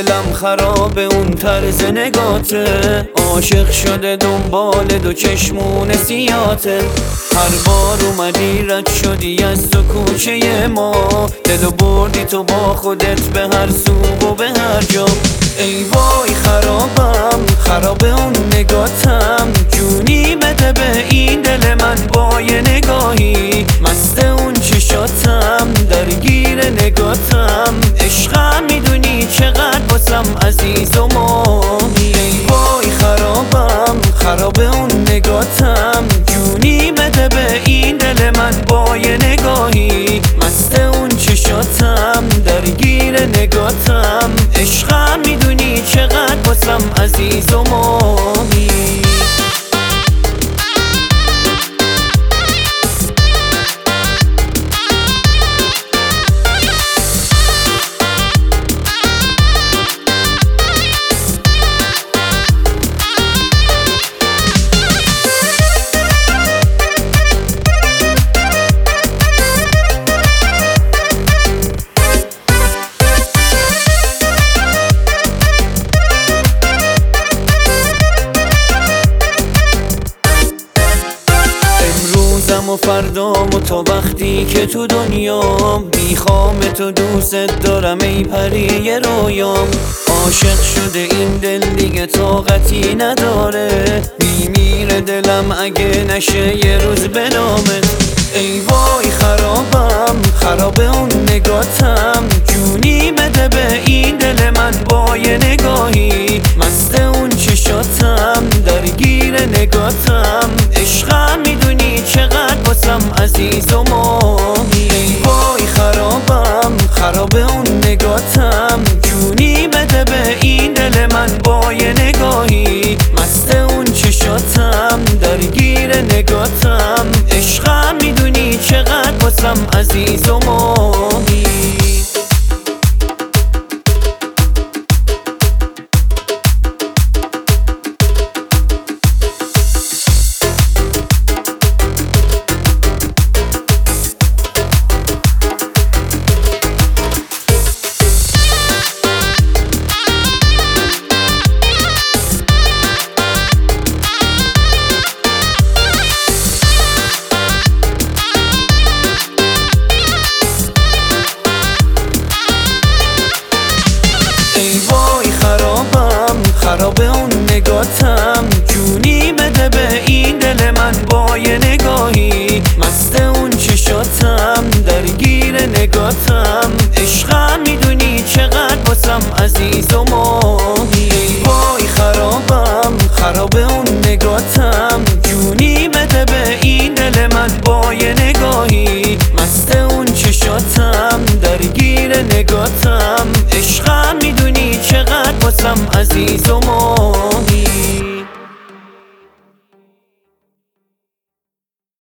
دلم خراب اون طرز نگاته، عاشق شده دنبال دو چشمون سیاته. هر بار اومدی رد شدی از تو کوچه ما، دلو بردی تو با خودت به هر سو و به هر جا. ای وای خرابم، خراب اون نگاتم، جونی بده به این دل من با یه نگاهی. مست اون چشاتم، درگیر نگاتم، عشقم میدونی چقدر باسم عزیز و ماهی. ای وای خرابم، خراب اون نگاتم، جونی بده به این دل من با یه نگاهی. مست اون چشاتم، درگیر نگاتم، عشقم میدونی چقدر باسم عزیز و ماهی. و فردام و تا وقتی که تو دنیام، بیخوام تو دوست دارم ای پری رویام. عاشق شده این دل دیگه طاقتی نداره، میمیره دلم اگه نشه یه روز به نامت. ای وای خرابم، خراب اون نگاتم، جونی بده به این دل من با یه نگاهی. مست اون چشاتم، درگیر نگاتم، عشقم میدونی چقدر باسم عزیز و ماهی. ای وای خرابم، خراب اون نگاتم، جونی بده به این دل من با یه نگاهی. مست اون چشاتم، درگیر نگاتم، عشقم میدونی چقدر باسم عزیز و ماهی. خراب اون نگاتم، جونی بده به این دل من با یه نگاهی. مست اون چشاتم، درگیر نگاتم، عشقم میدونی چقدر باسم عزیز و ماهی. ای وای خرابم، خراب اون نگاتم، جونی بده به این دل من با یه نگاهی. مست اون چشاتم، درگیر نگاتم، عشقم میدونی چقدر باسم عزیز و ماهی.